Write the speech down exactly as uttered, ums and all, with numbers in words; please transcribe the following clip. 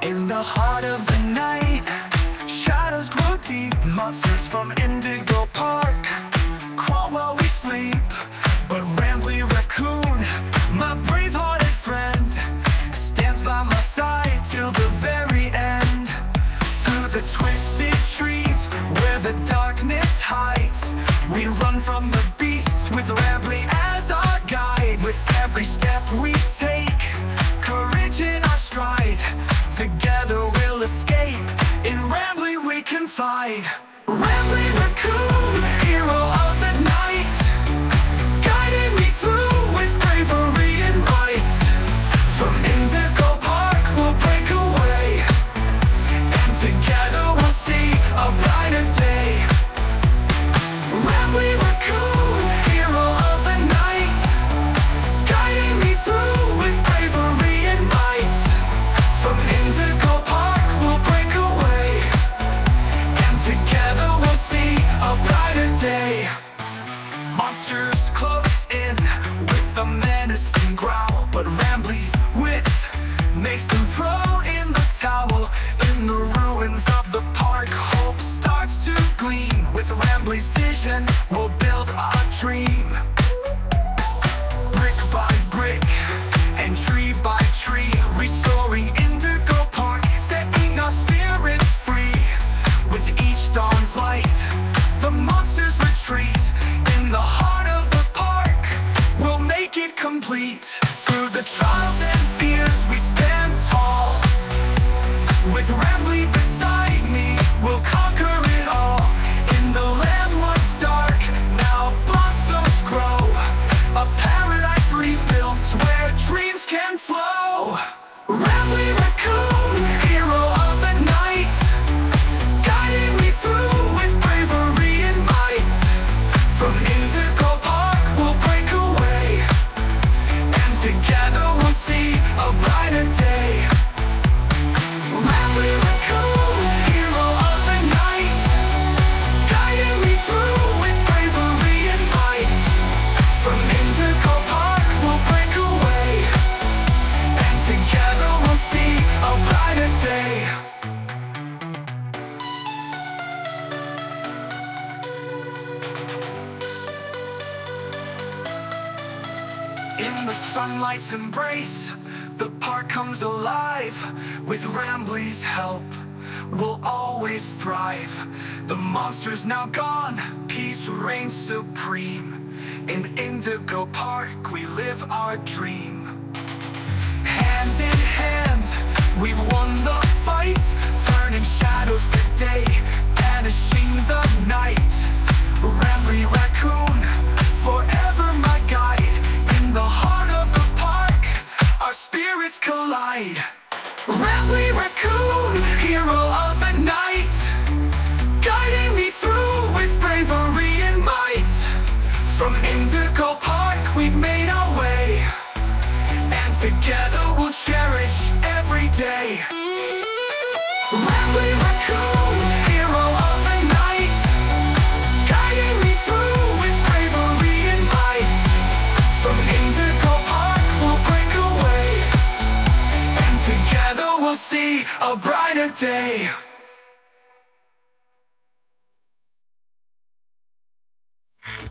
In the heart of the night, shadows grow deep. Monsters from Indigo Park crawl while we sleep. But Rambly Raccoon, my brave-hearted friend, stands by my side till the very end. Through the twisted trees where the darkness hides, we run from the beasts with Rambly as our guide. With every step we take, courage in our stride. Together we'll escape, in Rambly we confide. Rambly Raccoon, hero of the night, guiding me through with bravery and might. From Indigo Park we'll break away, and together we'll see a brighter day. Rambly Raccoon, hero of the night, guiding me through with bravery and might. From Indigo Park we'll break away, and together we'll see a brighter day. Monsters close in with a menacing growl, but Rambly's wit makes them throw in the towel. In the ruins of the park, hope starts to gleam. With Rambly's vision, we'll build our dream. Brick by brick and tree by tree, restoring Indigo Park, setting our spirits free. With each dawn's light, the monsters retreat. In the heart of the park, we'll make it complete. Through the trials and fears, we stand tall. With Rambly beside me, we'll conquer it all. In the land once dark, now blossoms grow. A paradise rebuilt where dreams can flow. Rambly Raccoon, hero of the night, guiding me through with bravery and might. From Indigo Park we'll break away, and together we'll see a brighter day. Rambly Raccoon, hero of the night, guiding me through with bravery and might. From Indigo Park we'll break away, and together we'll see a brighter day. In the sunlight's embrace, the park comes alive. With Rambly's help, we'll always thrive. The monster's now gone, peace reigns supreme. In Indigo Park, we live our dream. Hand in hand, we've won the fight, turning shadows to day, banishing the night. Rambly Raccoon, forever my guide. In the heart of the park, our spirits collide. Rambly Raccoon, hero of the night, guiding me through with bravery and might. From Indigo Park we've made our way, and together we'll cherish every day. Rambly Raccoon, hero of the night, guiding me through with bravery and might. From Indigo Park we'll break away, and together we'll see a brighter day.